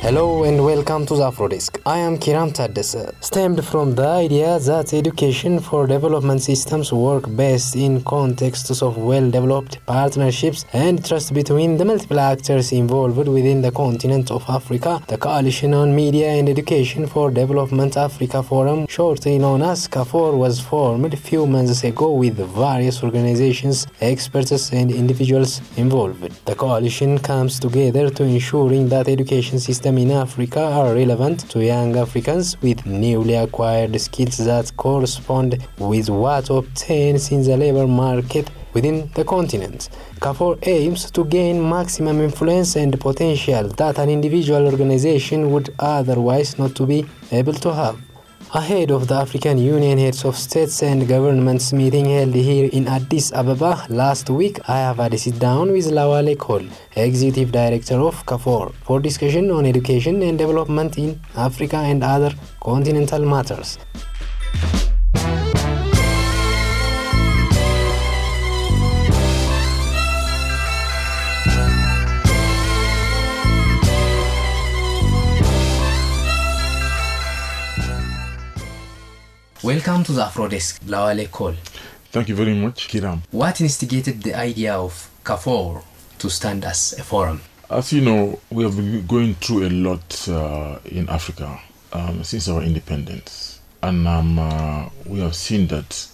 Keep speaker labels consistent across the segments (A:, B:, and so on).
A: Hello and welcome to the Afrodesk. I am Kiram Taddese. Stemmed from the idea that education for development systems work best in contexts of well-developed partnerships and trust between the multiple actors involved within the continent of Africa, the Coalition on Media and Education for Development Africa Forum, shortly known as CAFOR, was formed a few months ago with various organizations, experts and individuals involved. The coalition comes together to ensuring that education systems in Africa are relevant to young Africans with newly acquired skills that correspond with what obtains in the labor market within the continent. CAFOR aims to gain maximum influence and potential that an individual organization would otherwise not to be able to have. Ahead of the African Union Heads of States and Governments meeting held here in Addis Ababa last week, I have had a sit-down with Lawale Cole, Executive Director of CAFOR, for discussion on education and development in Africa and other continental matters. Welcome to the Afrodesk, Lawale Cole.
B: Thank you very much, Kiram.
A: What instigated the idea of CAFOR to stand as a forum?
B: As you know, we have been going through a lot in Africa since our independence. And we have seen that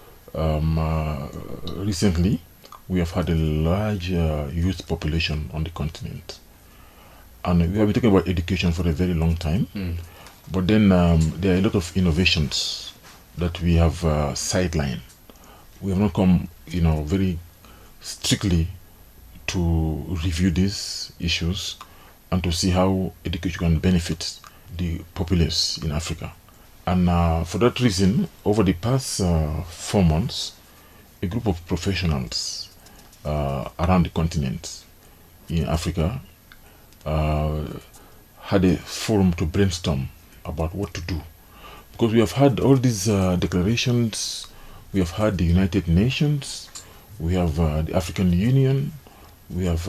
B: recently we have had a large youth population on the continent. And we have been talking about education for a very long time. But then there are a lot of innovations that we have sidelined. We have not come, very strictly to review these issues and to see how education can benefit the populace in Africa. And for that reason, over the past 4 months, a group of professionals around the continent in Africa had a forum to brainstorm about what to do. Because we have had all these declarations, we have had the United Nations, we have the African Union, we have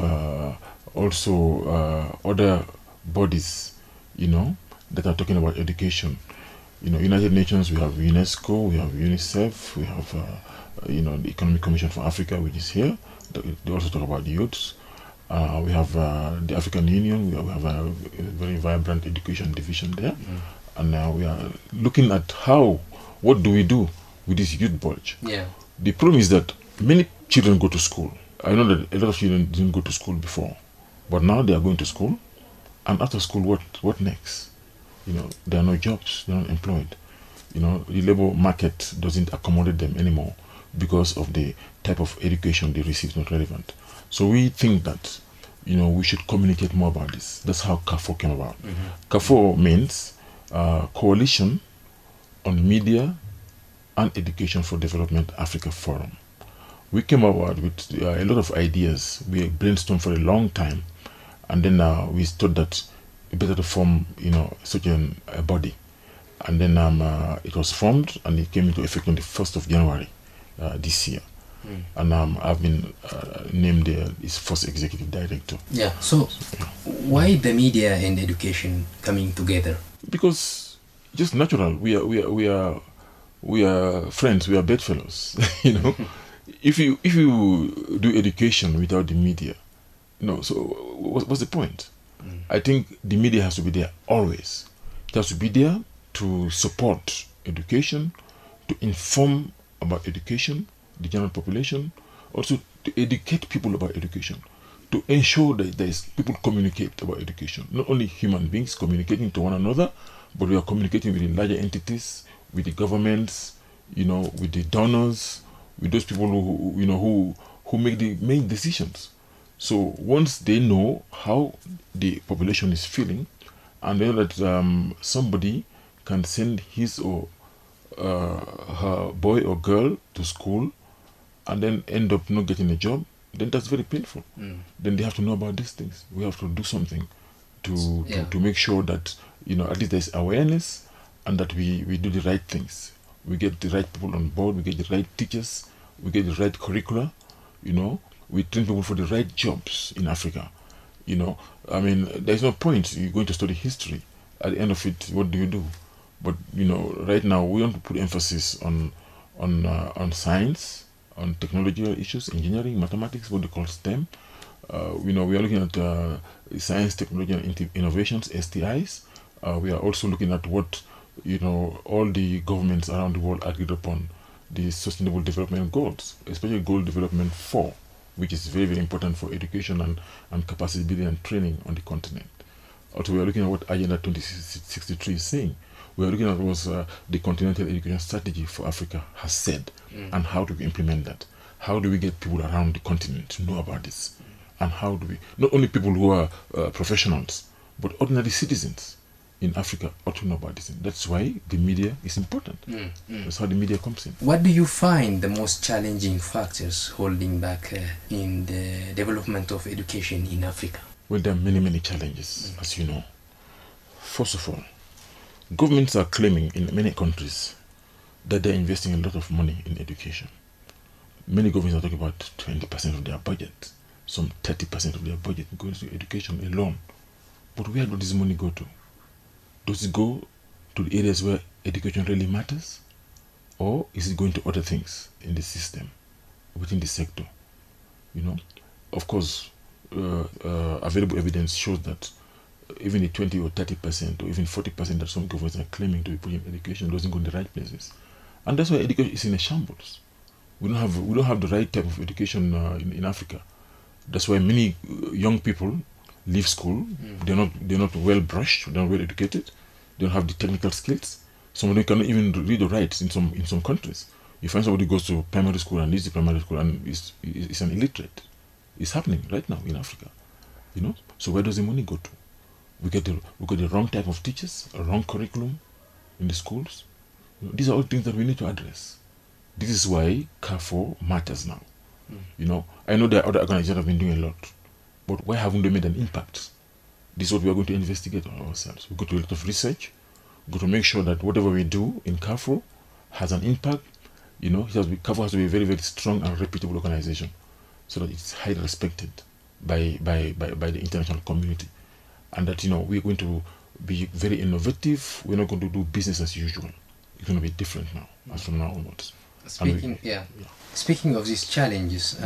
B: also other bodies, that are talking about education. United Nations, we have UNESCO, we have UNICEF, we have, the Economic Commission for Africa, which is here. They also talk about the youths. We have the African Union, we have a very vibrant education division there. And now we are looking at what do we do with this youth bulge?
A: Yeah.
B: The problem is that many children go to school. I know that a lot of children didn't go to school before, but now they are going to school. And after school, what next? There are no jobs, they're not employed. The labor market doesn't accommodate them anymore because of the type of education they receive is not relevant. So we think that, we should communicate more about this. That's how CAFOR came about. CAFOR means Coalition on Media and Education for Development Africa Forum. We came about with a lot of ideas. We brainstormed for a long time, and then we thought that it better to form, such a body. And then it was formed, and it came into effect on the 1st of January this year. And I've been named its first executive director.
A: Yeah. So, why the media and education coming together?
B: Because just natural. We are friends. We are bedfellows. If you do education without the media, so what's the point? I think the media has to be there always. It has to be there to support education, to inform about education, the general population, also to educate people about education, to ensure that people communicate about education. Not only human beings communicating to one another, but we are communicating with the larger entities, with the governments, with the donors, with those people who make the main decisions. So once they know how the population is feeling, and they know that somebody can send his or her boy or girl to school and then end up not getting a job, then that's very painful. Then they have to know about these things. We have to do something to make sure that at least there's awareness and that we do the right things. We get the right people on board, we get the right teachers, we get the right curricula, we train people for the right jobs in Africa. I mean, there's no point you're going to study history. At the end of it, what do you do? But right now we want to put emphasis on science, on technological issues, engineering, mathematics, what they call STEM. We are looking at science, technology, and innovations, STIs. We are also looking at what all the governments around the world agreed upon, the Sustainable Development Goals, especially Goal Development 4, which is very, very important for education and capacity building and training on the continent. Also, we are looking at what Agenda 2063 is saying. We are looking at what the Continental Education Strategy for Africa has said, and how do we implement that? How do we get people around the continent to know about this? And how do we, not only people who are professionals, but ordinary citizens in Africa ought to know about this. That's why the media is important. That's how the media comes in.
A: What do you find the most challenging factors holding back in the development of education in Africa?
B: Well, there are many, many challenges, as you know. First of all, governments are claiming in many countries that they're investing a lot of money in education. Many governments are talking about 20% of their budget, some 30% of their budget goes to education alone. But where does this money go to? Does it go to the areas where education really matters? Or is it going to other things in the system, within the sector? Of course, available evidence shows that even the 20 or 30% or even 40% that some governments are claiming to be putting in education doesn't go in the right places. And that's why education is in a shambles. We don't have the right type of education in Africa. That's why many young people leave school. They're not well brushed. They're not well educated. They don't have the technical skills. Some of them cannot even read or write in some countries. You find somebody goes to primary school and leaves the primary school and is an illiterate. It's happening right now in Africa. So where does the money go to? We got the wrong type of teachers, a wrong curriculum in the schools. These are all things that we need to address. This is why CAREFOR matters now. I know that other organizations have been doing a lot, but why haven't they made an impact? This is what we are going to investigate on ourselves. We go to a lot of research. We go to make sure that whatever we do in CAREFOR has an impact. CAREFOR has to be a very, very strong and reputable organization, so that it's highly respected by the international community, and that we're going to be very innovative. We're not going to do business as usual. It's going to be different now, as from now onwards.
A: Speaking of these challenges,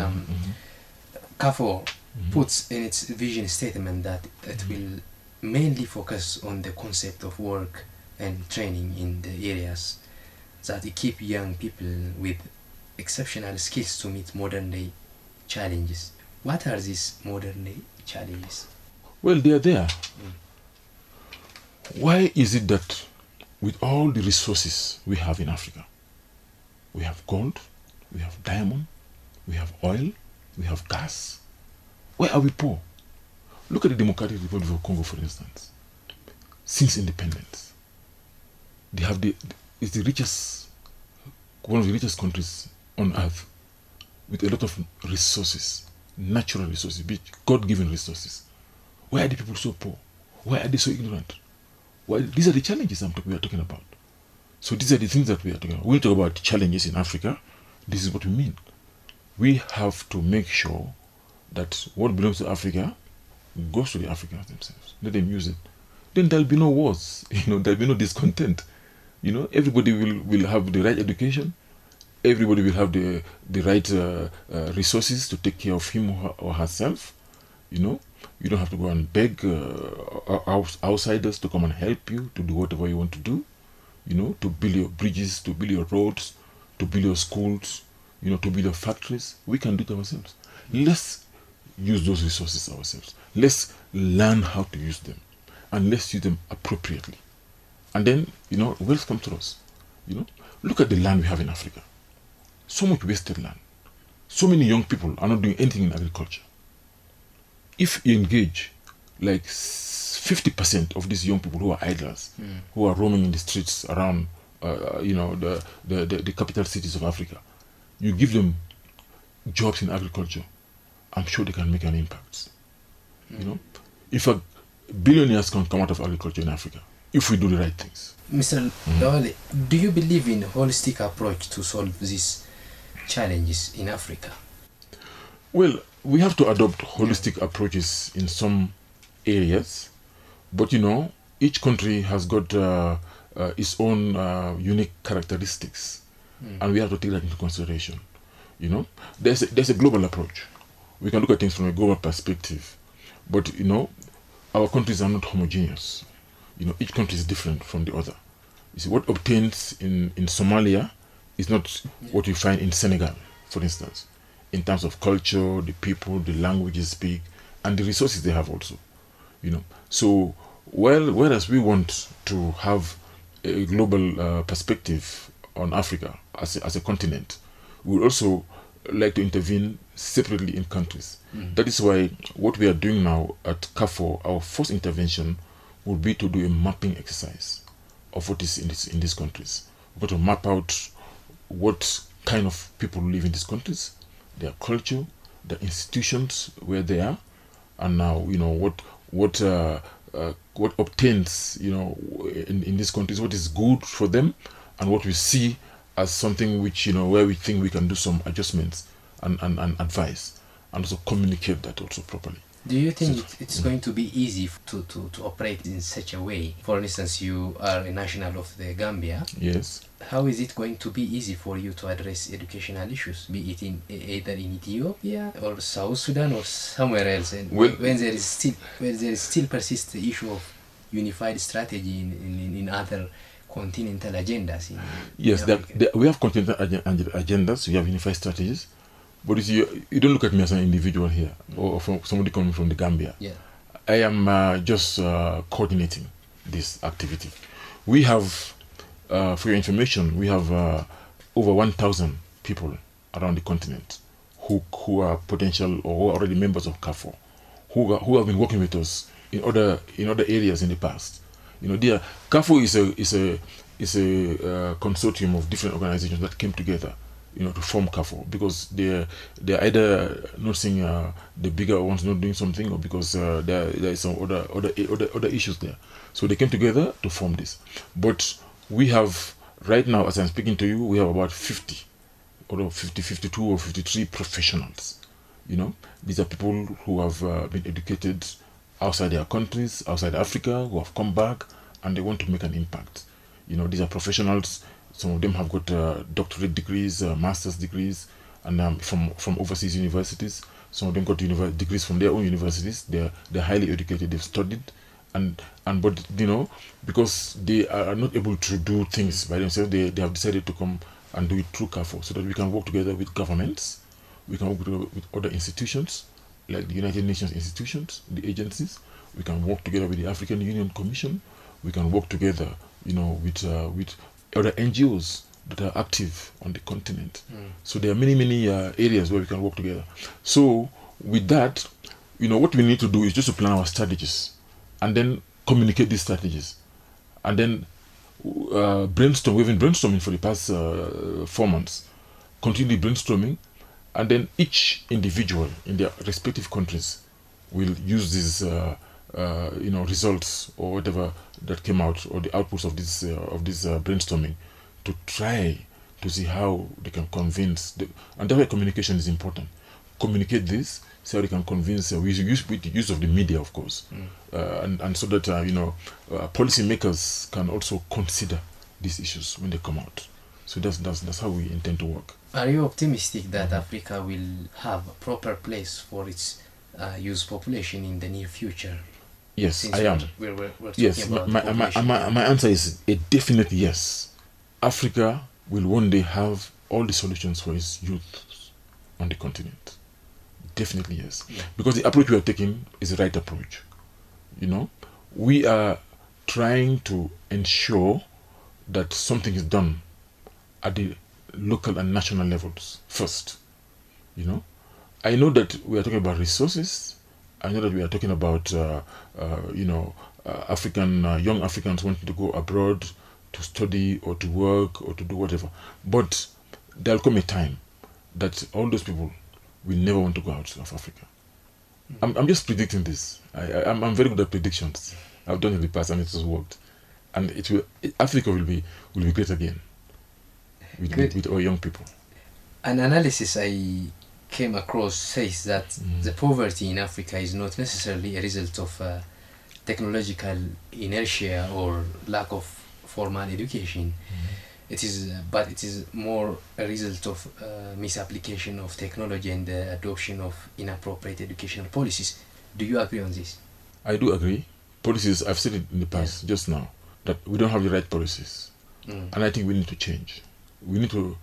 A: CAREFOR puts in its vision statement that it will mainly focus on the concept of work and training in the areas that equip young people with exceptional skills to meet modern day challenges. What are these modern day challenges?
B: Well, they are there. Why is it that with all the resources we have in Africa, we have gold, we have diamond, we have oil, we have gas, why are we poor? Look at the Democratic Republic of Congo, for instance. Since independence, they have it's the richest, one of the richest countries on earth, with a lot of resources, natural resources, God-given resources. Why are the people so poor? Why are they so ignorant? These are the challenges we are talking about. So these are the things that we are talking about. When we talk about challenges in Africa, this is what we mean. We have to make sure that what belongs to Africa goes to the Africans themselves. Let them use it. Then there'll be no wars. There'll be no discontent. Everybody will have the right education. Everybody will have the right resources to take care of him or herself. You don't have to go and beg outsiders to come and help you to do whatever you want to do. To build your bridges, to build your roads, to build your schools, to build your factories. We can do it ourselves. Let's use those resources ourselves. Let's learn how to use them, and let's use them appropriately. And then, wealth comes to us. Look at the land we have in Africa. So much wasted land. So many young people are not doing anything in agriculture. If you engage like 50% of these young people who are idlers, who are roaming in the streets around, the capital cities of Africa, you give them jobs in agriculture, I'm sure they can make an impact. In fact, billionaires can come out of agriculture in Africa if we do the right things.
A: Mr. Lawale, do you believe in a holistic approach to solve these challenges in Africa?
B: Well, we have to adopt holistic approaches in some areas, but each country has got its own unique characteristics, and we have to take that into consideration. There's a global approach. We can look at things from a global perspective, but our countries are not homogeneous. Each country is different from the other. You see, what obtains in Somalia is not what you find in Senegal, for instance, in terms of culture, the people, the languages speak, and the resources they have also. So whereas we want to have a global perspective on Africa as a continent, we would also like to intervene separately in countries. That is why what we are doing now at CAFO, our first intervention would be to do a mapping exercise of what is in these countries. We're going to map out what kind of people live in these countries, their culture, the institutions where they are, and now what obtains in these countries, what is good for them, and what we see as something which where we think we can do some adjustments and advise, and also communicate that also properly.
A: Do you think it's going to be easy to operate in such a way? For instance, you are a national of the Gambia.
B: Yes.
A: How is it going to be easy for you to address educational issues, be it either in Ethiopia or South Sudan or somewhere else? And when there is still persists the issue of unified strategy in other continental agendas.
B: Yes, we have continental agendas. We have unified strategies. But you don't look at me as an individual here, or from somebody coming from the Gambia.
A: Yeah.
B: I am just coordinating this activity. We have, for your information, we have over 1,000 people around the continent who are potential or who are already members of CAFO, who have been working with us in other areas in the past. CAFO is a consortium of different organizations that came together to form CAFO, because they're either not seeing the bigger ones not doing something, or because there is some other issues there. So they came together to form this. But we have, right now, as I'm speaking to you, we have about 52 or 53 professionals. These are people who have been educated outside their countries, outside Africa, who have come back, and they want to make an impact. These are professionals. Some of them have got doctorate degrees, master's degrees, and from overseas universities. Some of them got degrees from their own universities. They're highly educated. They've studied, but because they are not able to do things by themselves, they have decided to come and do it through CAFO, so that we can work together with governments, we can work together with other institutions like the United Nations institutions, the agencies. We can work together with the African Union Commission. We can work together, with other NGOs that are active on the continent. So there are many areas where we can work together. So with that, what we need to do is just to plan our strategies, and then communicate these strategies, and then brainstorm. We've been brainstorming for the past 4 months, continually brainstorming, and then each individual in their respective countries will use these results or whatever that came out, or the outputs of this brainstorming, to try to see how they can convince and that's why communication is important. Communicate this, see how they can convince with the use of the media, of course, and so that policymakers can also consider these issues when they come out. So that's how we intend to work.
A: Are you optimistic that Africa will have a proper place for its youth population in the near future?
B: Yes,
A: Since
B: I am.
A: We're
B: Yes, my answer is a definite yes. Africa will one day have all the solutions for its youth on the continent. Definitely yes.
A: Yeah.
B: Because the approach we are taking is the right approach. We are trying to ensure that something is done at the local and national levels first. I know that we are talking about resources. I know that we are talking about young Africans wanting to go abroad to study or to work or to do whatever. But there'll come a time that all those people will never want to go out of Africa. I'm just predicting this. I'm very good at predictions. I've done it in the past and it has worked. And Africa will be great again with our young people.
A: An analysis I came across says that the poverty in Africa is not necessarily a result of technological inertia or lack of formal education. It is, but it is more a result of misapplication of technology and the adoption of inappropriate educational policies. Do you agree on this?
B: I do agree. Policies, I've said it in the past, just now, that we don't have the right policies. And I think we need to change. We need to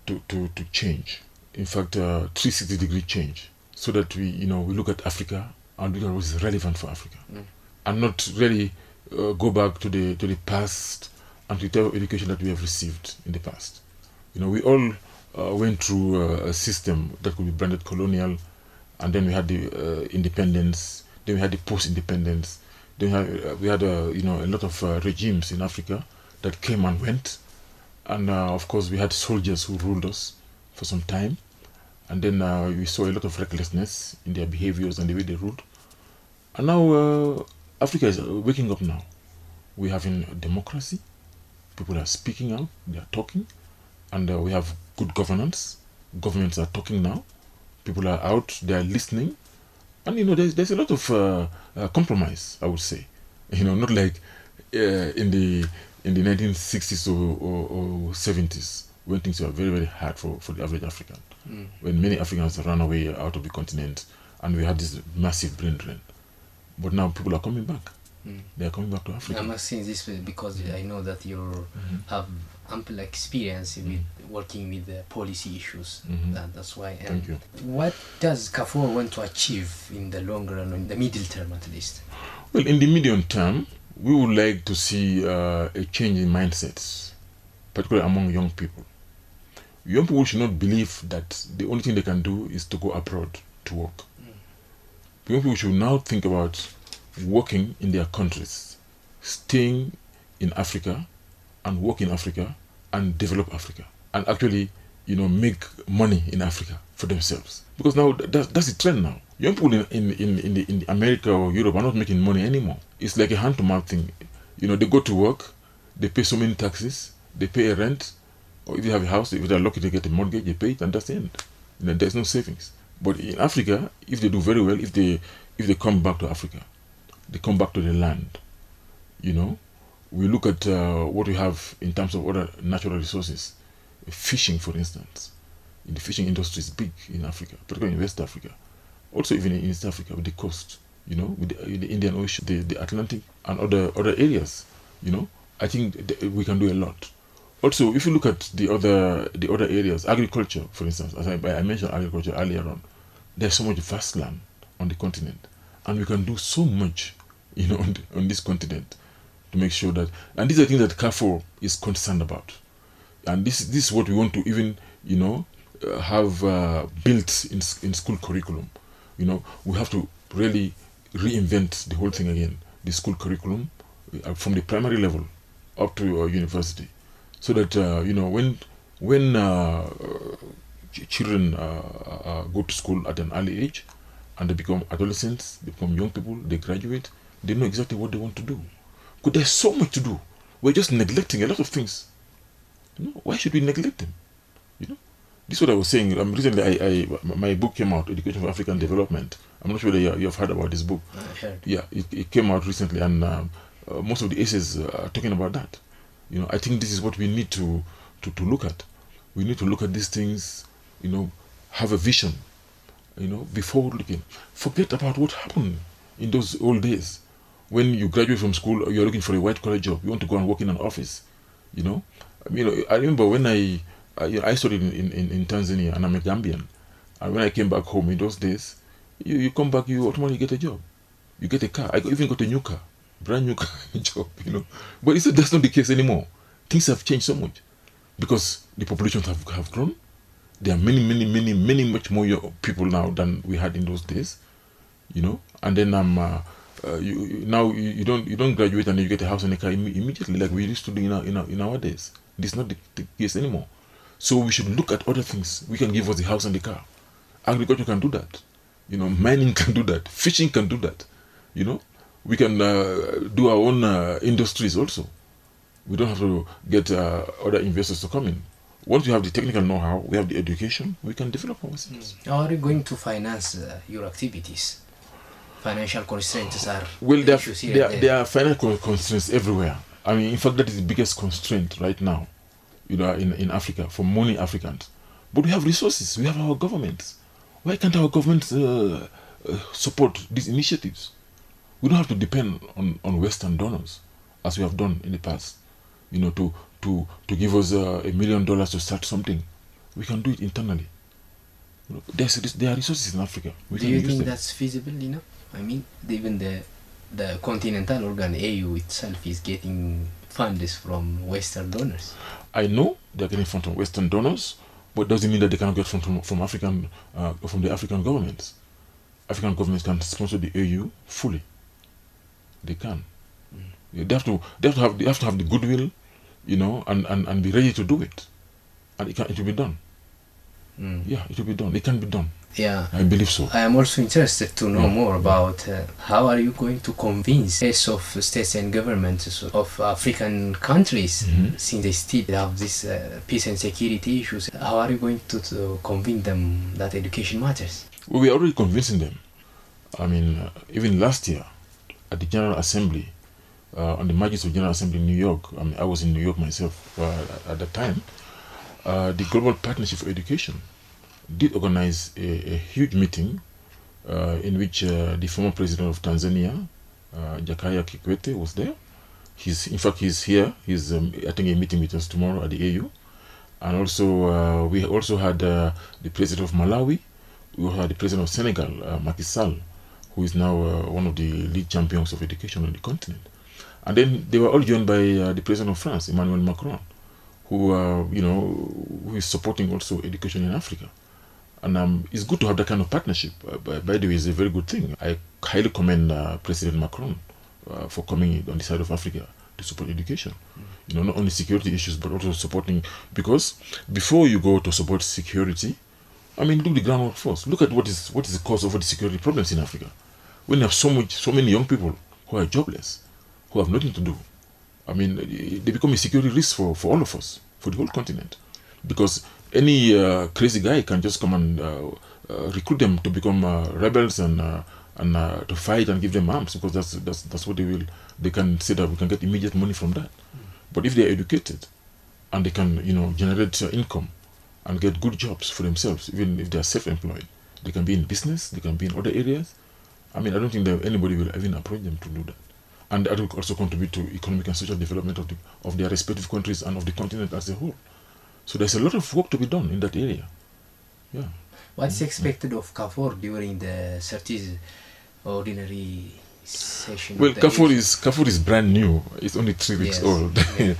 B: change. In fact, 360-degree change, so that we look at Africa and look at what is relevant for Africa, and not really go back to the past and to the type of education that we have received in the past. We all went through a system that could be branded colonial, and then we had the independence, then we had the post-independence, then we had a lot of regimes in Africa that came and went, and of course we had soldiers who ruled us for some time, and then we saw a lot of recklessness in their behaviors and the way they ruled. And now Africa is waking up now. We're having a democracy. People are speaking out, they are talking, and we have good governance. Governments are talking now. People are out, they are listening, and there's a lot of compromise, I would say. Not like in the 1960s or 70s, when things were very, very hard for the average African, when many Africans ran away out of the continent, and we had this massive brain drain. But now people are coming back. They are coming back to Africa.
A: I'm asking this because I know that you have ample experience with working with the policy issues. That's why.
B: Thank you.
A: What does CAFOR want to achieve in the long run, in the middle term at least?
B: Well, in the medium term, we would like to see a change in mindsets, particularly among young people. Young people should not believe that the only thing they can do is to go abroad to work. Young people should now think about working in their countries, staying in Africa and work in Africa and develop Africa, and actually make money in Africa for themselves. Because now that's the trend now. Young people in America or Europe are not making money anymore. It's like a hand-to-mouth thing. They go to work, they pay so many taxes, they pay a rent, or if you have a house, if they're lucky to get a mortgage, they pay it, and that's the end. There's no savings. But in Africa, if they do very well, if they come back to Africa, they come back to the land. We look at what we have in terms of other natural resources. Fishing, for instance. The fishing industry is big in Africa, particularly in West Africa. Also even in East Africa, with the coast, with the Indian Ocean, the Atlantic, and other areas. I think we can do a lot. Also, if you look at the other areas, agriculture, for instance, as I mentioned agriculture earlier on, there's so much vast land on the continent, and we can do so much, on this continent, to make sure that. And these are things that CAFOR is concerned about, and this is what we want to even, have built in school curriculum. We have to really reinvent the whole thing again, the school curriculum, from the primary level up to university, so that when children go to school at an early age, and they become adolescents, they become young people, they graduate, they know exactly what they want to do. Because there's so much to do. We're just neglecting a lot of things. Why should we neglect them? This is what I was saying. Recently, my book came out, Education for African Development. I'm not sure that you have heard about this book.
A: I heard.
B: Yeah, it came out recently, and most of the essays are talking about that. I think this is what we need to look at. We need to look at these things, have a vision, before looking. Forget about what happened in those old days. When you graduate from school, you're looking for a white-collar job. You want to go and work in an office, I remember when I studied in Tanzania, and I'm a Gambian. And when I came back home in those days, you come back, you automatically get a job. You get a car. I even got a new car, brand new car job, But that's not the case anymore. Things have changed so much because the populations have grown. There are many, much more people now than we had in those days, And then you don't graduate and then you get a house and a car immediately like we used to do in our days. This is not the case anymore. So we should look at other things. We can give us the house and the car. Agriculture can do that. Mining can do that. Fishing can do that. We can do our own industries also. We don't have to get other investors to come in. Once we have the technical know-how, we have the education, we can develop ourselves.
A: How are you going to finance your activities? Financial constraints are
B: Well,
A: issues here and
B: there are financial constraints everywhere. I mean, in fact, that is the biggest constraint right now, in Africa, for many Africans. But we have resources, we have our governments. Why can't our governments support these initiatives? We don't have to depend on Western donors, as we have done in the past, to give us $1 million to start something. We can do it internally. There are resources in Africa.
A: Do you think that's feasible enough? I mean, even the continental organ AU itself is getting funds from Western donors.
B: I know they're getting funds from Western donors, but it doesn't mean that they cannot get funds from the African governments. African governments can sponsor the AU fully. They can. They have to have the goodwill, and be ready to do it, and it will be done. Yeah, it will be done. It can be done.
A: Yeah,
B: I believe so.
A: I am also interested to know more about how are you going to convince heads of states and governments of African countries, since they still have this peace and security issues. How are you going to convince them that education matters?
B: Well, we are already convincing them. I mean, even last year at the General Assembly, on the margins of General Assembly in New York, I was in New York myself at the time, the Global Partnership for Education did organize a huge meeting in which the former president of Tanzania, Jakaya Kikwete, was there. He's here. He's attending a meeting with us tomorrow at the AU. And also, we also had the president of Malawi. We also had the president of Senegal, Macky Sall, who is now one of the lead champions of education on the continent. And then they were all joined by the president of France, Emmanuel Macron, who is supporting also education in Africa. And it's good to have that kind of partnership. By the way, it's a very good thing. I highly commend President Macron for coming on the side of Africa to support education. Not only security issues, but also supporting, because before you go to support security, do the groundwork first. Look at what is the cause of all the security problems in Africa. When you have so many young people who are jobless, who have nothing to do, they become a security risk for all of us, for the whole continent, because any crazy guy can just come and recruit them to become rebels and to fight and give them arms, because that's what they will. They can say that we can get immediate money from that. But if they are educated and they can generate income and get good jobs for themselves, even if they are self-employed, they can be in business, they can be in other areas. I don't think that anybody will even approach them to do that. And that will also contribute to economic and social development of their respective countries and of the continent as a whole. So there's a lot of work to be done in that area. Yeah.
A: What's expected of CAFOR during the 30th ordinary session?
B: Well, CAFOR is brand new. It's only 3 weeks old. Yeah.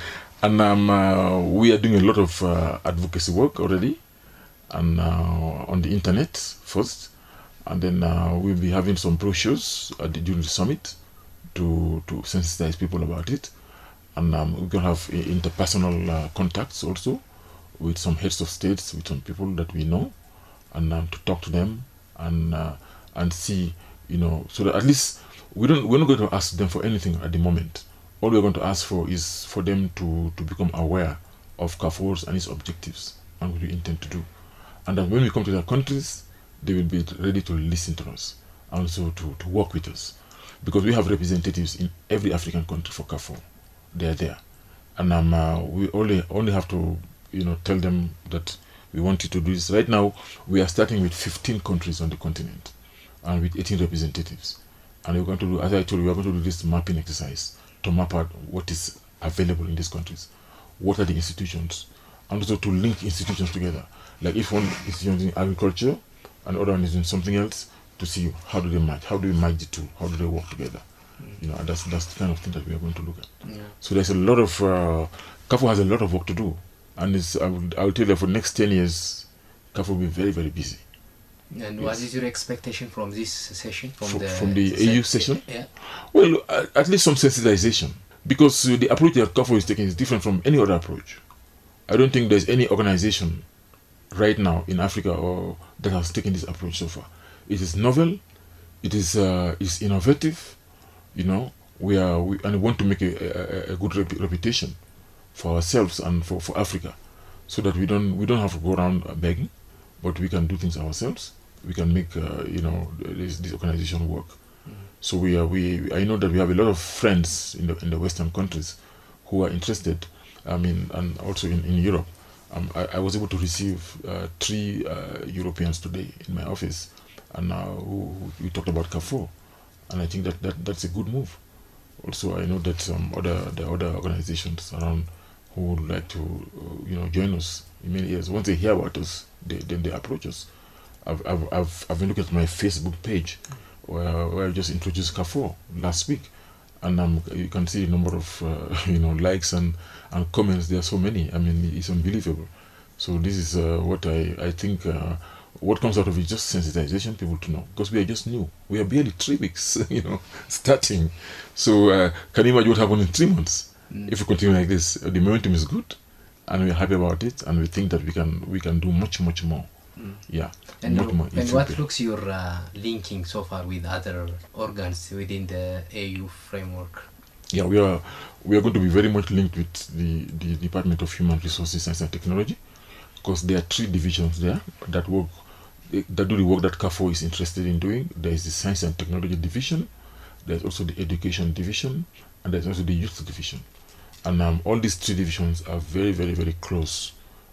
B: And we are doing a lot of advocacy work already, and on the internet first, and then we'll be having some brochures during the summit to sensitize people about it, and we're going to have interpersonal contacts also with some heads of states, with some people that we know, and to talk to them and see, so that at least we're not going to ask them for anything at the moment. All we're going to ask for is for them to become aware of CAFOR and its objectives and what we intend to do. And that when we come to their countries, they will be ready to listen to us and also to work with us. Because we have representatives in every African country for CAFOR. They are there. And we only have to tell them that we want you to do this. Right now, we are starting with 15 countries on the continent and with 18 representatives. And we're going to do, as I told you, we're going to do this mapping exercise to map out what is available in these countries. What are the institutions? And also to link institutions together. Like if one institution is in agriculture and the other one is in something else, to see how do they match, how do we match the two, how do they work together. And that's the kind of thing that we are going to look at. Yeah. So there's a lot of, CAFOR has a lot of work to do. And I will tell you that for the next 10 years, CAFOR will be very, very busy.
A: And what is your expectation from this session? From
B: the AU session?
A: Yeah.
B: Well, at least some sensitization. Because the approach that CAFOR is taking is different from any other approach. I don't think there's any organization right now in Africa that has taken this approach so far. It is novel, it is innovative, we want to make a good reputation for ourselves and for Africa. so that we don't have to go around begging, but we can do things ourselves. We can make this organization work. So I know that we have a lot of friends in the Western countries who are interested. I mean, and also in Europe. I was able to receive 3 Europeans today in my office, and who we talked about Carrefour, and I think that's a good move. Also, I know that the other organizations around who would like to join us in many years. Once they hear about us, then they approach us. I've been looking at my Facebook page where I just introduced Carrefour last week, and you can see the number of likes and comments. There are so many. I mean, it's unbelievable. So this is what I think. What comes out of it is just sensitization, people to know, because we are just new. We are barely 3 weeks, starting. So can you imagine what happened in 3 months if we continue like this? The momentum is good, and we're happy about it, and we think that we can do much more. Yeah,
A: and much more. And what looks your linking so far with other organs within the AU framework?
B: Yeah, we are going to be very much linked with the Department of Human Resources, Science and Technology, because there are 3 divisions there that do the work that Carrefour is interested in doing. There is the Science and Technology division, there's also the Education division, and there's also the Youth division. And all these 3 divisions are very, very, very close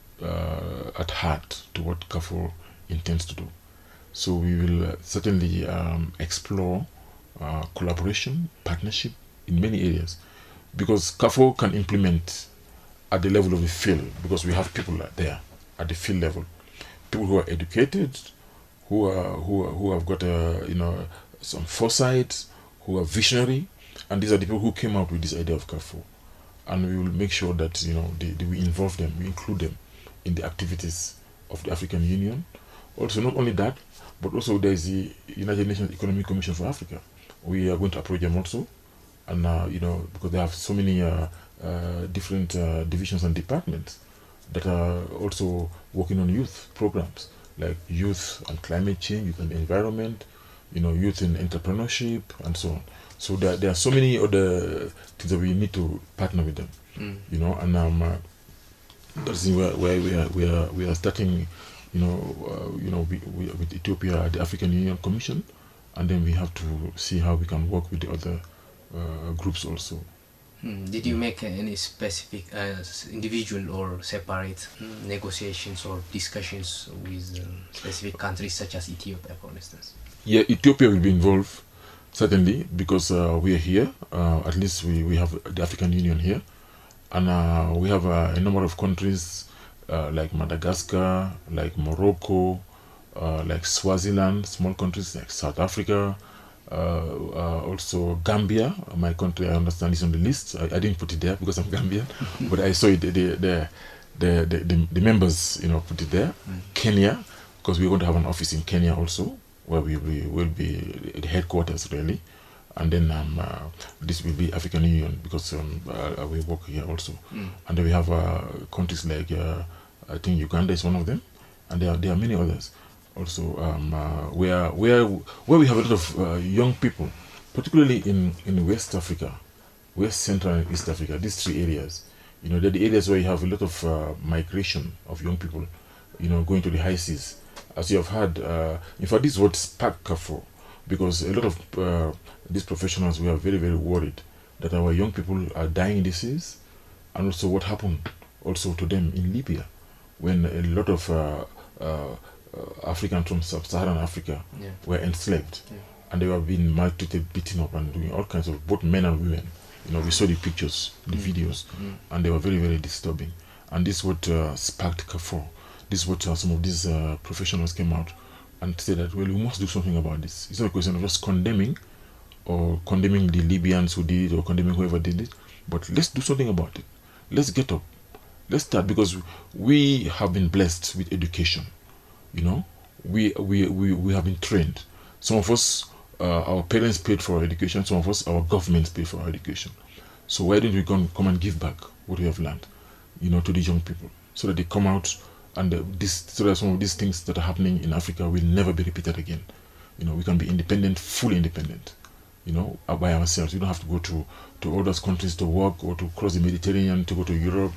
B: at heart to what Carrefour intends to do. So we will certainly explore collaboration, partnership in many areas, because Carrefour can implement at the level of the field, because we have people there at the field level, people who are educated, who have got some foresight, who are visionary, and these are the people who came up with this idea of Carrefour. And we will make sure that we involve them, we include them in the activities of the African Union. Also, not only that, but also there is the United Nations Economic Commission for Africa. We are going to approach them also, and because they have so many different divisions and departments that are also working on youth programs, like youth and climate change, youth and environment, youth in entrepreneurship, and so on. So there are so many other things that we need to partner with them, and that's where we are starting, with Ethiopia, the African Union Commission, and then we have to see how we can work with the other groups also.
A: Did you make any specific individual or separate negotiations or discussions with specific countries such as Ethiopia, for instance?
B: Yeah, Ethiopia will be involved, certainly, because we are here. At least we have the African Union here. And we have a number of countries like Madagascar, like Morocco, like Swaziland, small countries like South Africa, also Gambia, my country, I understand is on the list. I didn't put it there because I'm Gambian, but I saw it, the members, put it there. Kenya, because we're going to have an office in Kenya also, where we will be the headquarters really. And then this will be African Union, because we work here also. And then we have countries like, I think Uganda is one of them, and there are many others also, where we have a lot of young people, particularly in West Africa, West Central and East Africa, these 3 areas. They're the areas where you have a lot of migration of young people, going to the high seas. As you have heard, in fact, this is what sparked Carrefour, because a lot of these professionals were very, very worried that our young people are dying in the seas, and also what happened also to them in Libya, when a lot of Africans from sub-Saharan Africa were enslaved, and they were being maltreated, beaten up, and doing all kinds of, both men and women. We saw the pictures, the videos, and they were very, very disturbing. And this is what sparked Carrefour. This is what some of these professionals came out and said that, well, we must do something about this. It's not a question of just condemning the Libyans who did it, or condemning whoever did it, but let's do something about it. Let's get up. Let's start, because we have been blessed with education. We have been trained. Some of us, our parents paid for our education. Some of us, our governments paid for our education. So why don't we come and give back what we have learned, to the young people, so that they come out, and so that some of these things that are happening in Africa will never be repeated again. We can be independent, fully independent, by ourselves. We don't have to go to all those countries to work, or to cross the Mediterranean to go to Europe.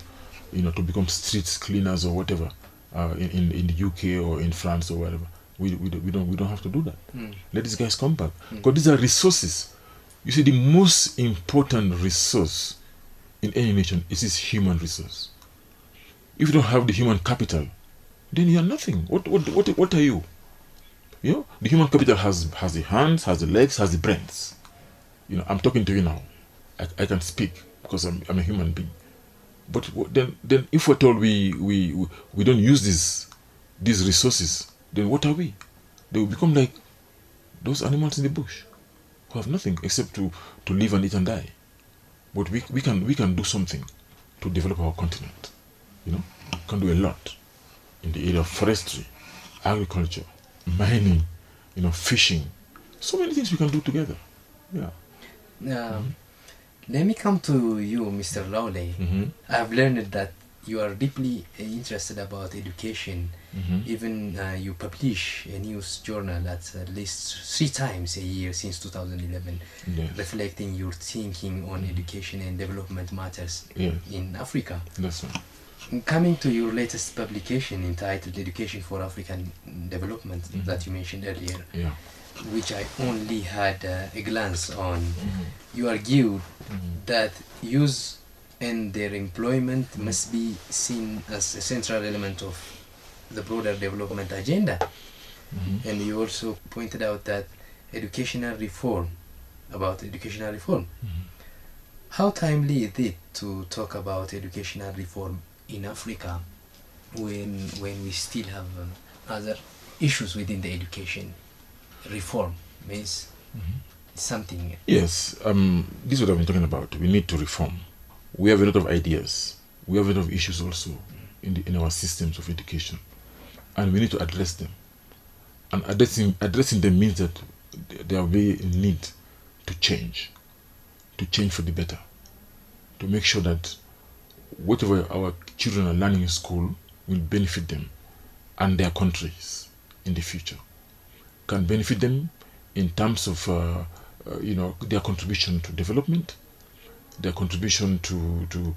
B: to become street cleaners or whatever in the UK or in France or whatever. We don't have to do that. Let these guys come back, because these are resources. You see, the most important resource in any nation is its human resource. If you don't have the human capital, then you are nothing. What are you? The human capital has the hands, has the legs, has the brains. I'm talking to you now. I can speak because I'm a human being. But then if we're told we don't use these resources, then what are we? They will become like those animals in the bush who have nothing except to live and eat and die. But we can do something to develop our continent. We can do a lot in the area of forestry, agriculture, mining, fishing. So many things we can do together. Yeah.
A: Let me come to you, Mr. Lawley. I've learned that you are deeply interested about education. Even you publish a news journal at least 3 times a year since 2011, reflecting your thinking on education and development matters in Africa.
B: That's right.
A: Coming to your latest publication entitled Education for African Development that you mentioned earlier, which I only had a glance on, you argued that youth and their employment must be seen as a central element of the broader development agenda. And you also pointed out that educational reform. How timely is it to talk about educational reform in Africa when we still have other issues within the education? Reform means something.
B: Yes, this is what I've been talking about. We need to reform. We have a lot of ideas. We have a lot of issues also in our systems of education, and we need to address them. And addressing them means that there will be a need to change for the better, to make sure that whatever our children are learning in school will benefit them and their countries in the future. Can benefit them in terms of their contribution to development, their contribution to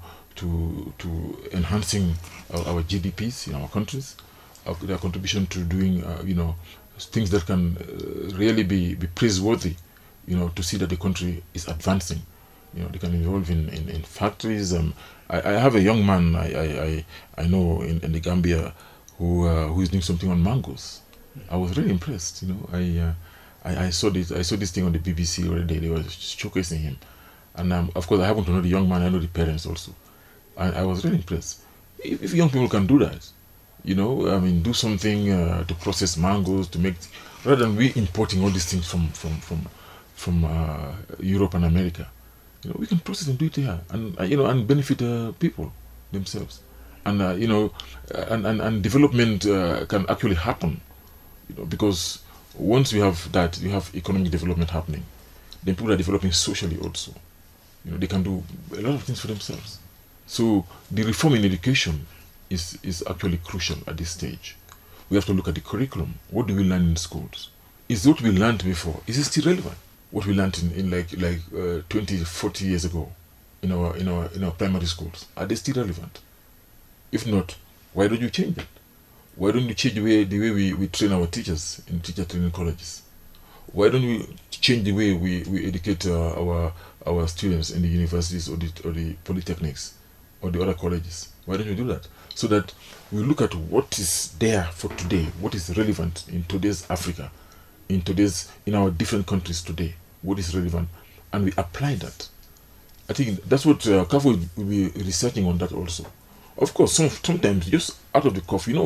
B: enhancing our GDPs in our countries, their contribution to doing things that can really be praiseworthy, to see that the country is advancing. They can involve in factories. I have a young man I know in the Gambia who is doing something on mangoes. I was really impressed. I saw this thing on the BBC already. They were showcasing him, and of course I happen to know the young man. I know the parents also, and I was really impressed. If young people can do that, do something to process mangoes, to make, rather than we importing all these things from Europe and America, we can process and do it here, and benefit people themselves, and and development can actually happen. Because once we have that, you have economic development happening. Then people are developing socially also. They can do a lot of things for themselves. So the reform in education is actually crucial at this stage. We have to look at the curriculum. What do we learn in schools? Is what we learned before, is it still relevant? What we learned in like 20, 40 years ago in our primary schools, are they still relevant? If not, why don't you change it? Why don't you change the way we train our teachers in teacher training colleges? Why don't we change the way we educate our students in the universities or the polytechnics or the other colleges? Why don't you do that? So that we look at what is there for today, what is relevant in today's Africa, in our different countries today, what is relevant, and we apply that. I think that's what CAF will be researching on that also. Of course, sometimes just out of the cuff, you know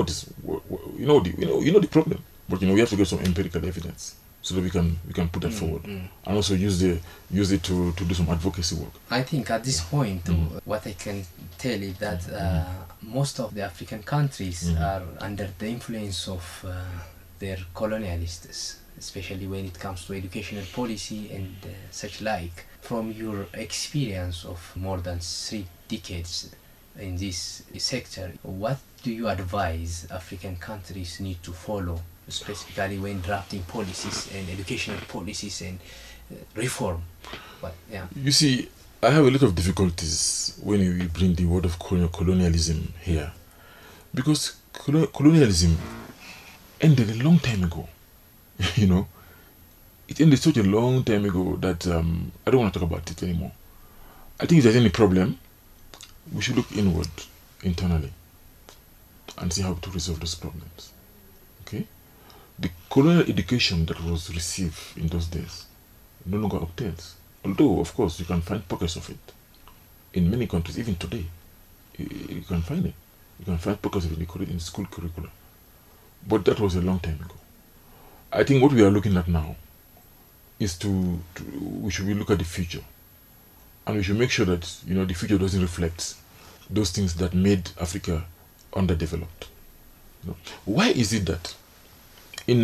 B: the problem, but we have to get some empirical evidence so that we can put that forward, and also use it to do some advocacy work.
A: I think at this point, what I can tell is that most of the African countries are under the influence of their colonialists, especially when it comes to educational policy and such like. From your experience of more than 3 decades in this sector, what do you advise African countries need to follow, specifically when drafting policies and educational policies and reform?
B: You see, I have a lot of difficulties when we bring the word of colonialism here, because colonialism ended a long time ago. You know, it ended such a long time ago that I don't want to talk about it anymore. I think if there's any problem, we should look inward, internally, and see how to resolve those problems. Okay? The colonial education that was received in those days no longer obtains. Although, of course, you can find pockets of it in many countries, even today. You can find it. You can find pockets of it in school curricula. But that was a long time ago. I think what we are looking at now is we should look at the future, and we should make sure that the future doesn't reflect those things that made Africa underdeveloped. Why is it that in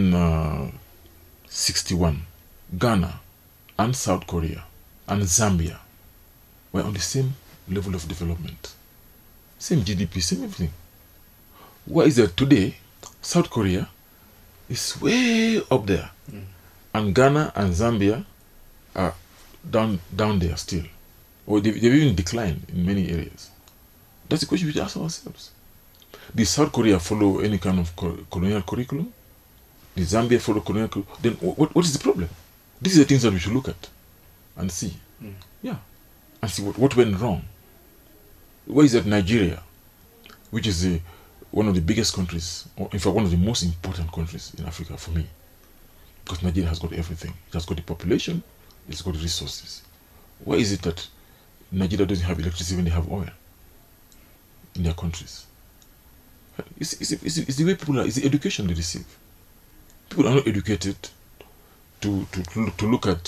B: 1961 Ghana and South Korea and Zambia were on the same level of development, same GDP, same everything? Why is that today South Korea is way up there, and Ghana and Zambia are down there still, or they've even declined in many areas? That's the question we should ask ourselves. Did South Korea follow any kind of colonial curriculum? Did Zambia follow colonial curriculum? Then what is the problem? These are the things that we should look at and see. Yeah, and see what went wrong. Why is that Nigeria, which is one of the biggest countries, or in fact one of the most important countries in Africa for me, because Nigeria has got everything. It has got the population, it's got the resources. Why is it that Nigeria doesn't have electricity when they have oil in their countries? It's the way people are. It's the education they receive. People are not educated to look at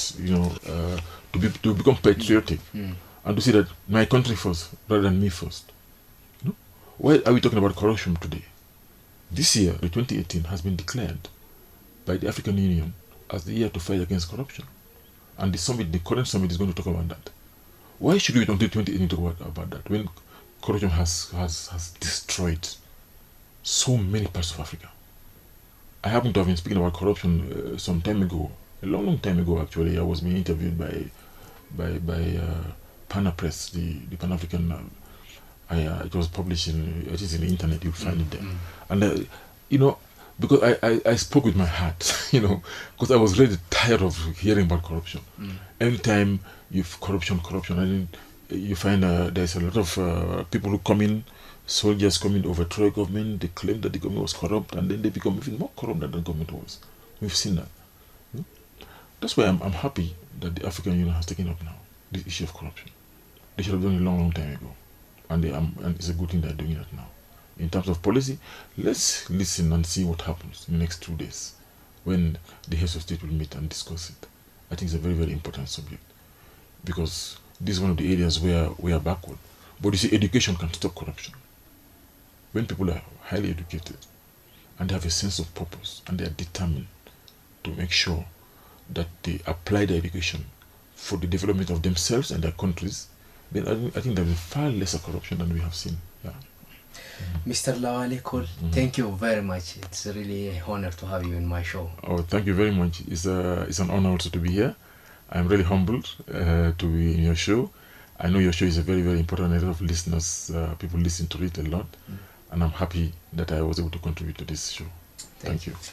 B: to become patriotic and to say that my country first rather than me first. Why are we talking about corruption today? This year, the 2018, has been declared by the African Union as the year to fight against corruption, and the current summit is going to talk about that. Why should we wait until 2018 to talk about that when corruption has destroyed so many parts of Africa? I happen to have been speaking about corruption some time ago, a long time ago actually. I was being interviewed by Pana Press, the Pan-African. It was published in the internet. You'll find it there. And because I spoke with my heart, because I was really tired of hearing about corruption. Anytime you've corruption, and you find there's a lot of people who come in. Soldiers come in, overthrow government, they claim that the government was corrupt, and then they become even more corrupt than the government was. We've seen that. That's why I'm happy that the African Union has taken up now this issue of corruption. They should have done it a long time ago, and it's a good thing they're doing it now. In terms of policy, let's listen and see what happens in the next 2 days when the heads of state will meet and discuss it. I think it's a very, very important subject, because this is one of the areas where we are backward. But you see, education can stop corruption. When people are highly educated and they have a sense of purpose and they are determined to make sure that they apply their education for the development of themselves and their countries, then I think there will be far lesser corruption than we have seen. Yeah.
A: Mr. Lawale Cole, thank you very much. It's really an honor to have you in my show.
B: Oh, thank you very much. It's an honor also to be here. I'm really humbled to be in your show. I know your show is a very, very important. A lot of listeners, people listen to it a lot. And I'm happy that I was able to contribute to this show. Thank you.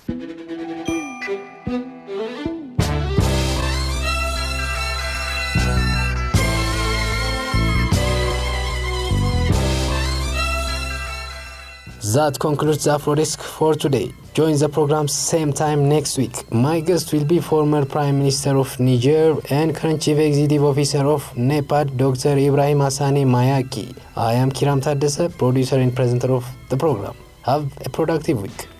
A: That concludes the Afrodesk for today. Join the program same time next week. My guest will be former Prime Minister of Niger and current Chief Executive Officer of NEPAD, Dr. Ibrahim Hassani Mayaki. I am Kiram Taddese, producer and presenter of the program. Have a productive week.